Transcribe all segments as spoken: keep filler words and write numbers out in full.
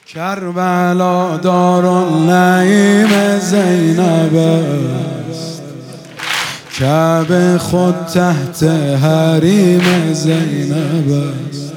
کربلا دارالنعیم زینب است، کعبه خود تحت حریم زینب است.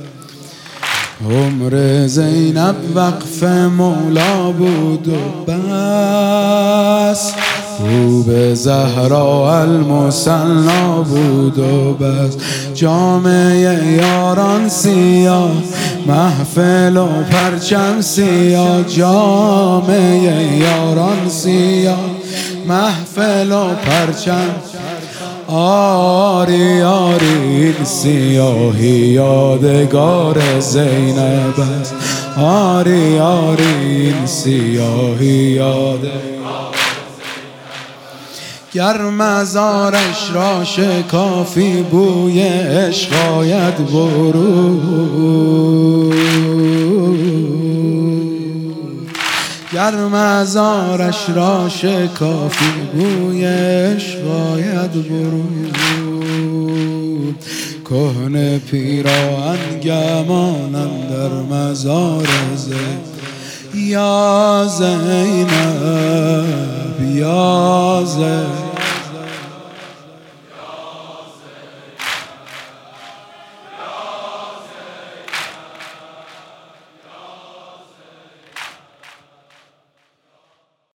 عمر زینب وقف مولا بود و بس، او به زهرا المثنی بود و بس. جامعه یاران سیاه، محفل و پرچم سیاه. جامعه یاران سیاه، محفل و پرچم. آری آری این سیاهی یادگار زینب است. آری آری این سیاهی یادگار. گر مزارش را شکافی بوی عشق آید برون، گر مزارش را شکافی بوی عشق آید برون. کهنه پیراهن گمانم در مزار زینب. یا زینب یا زینب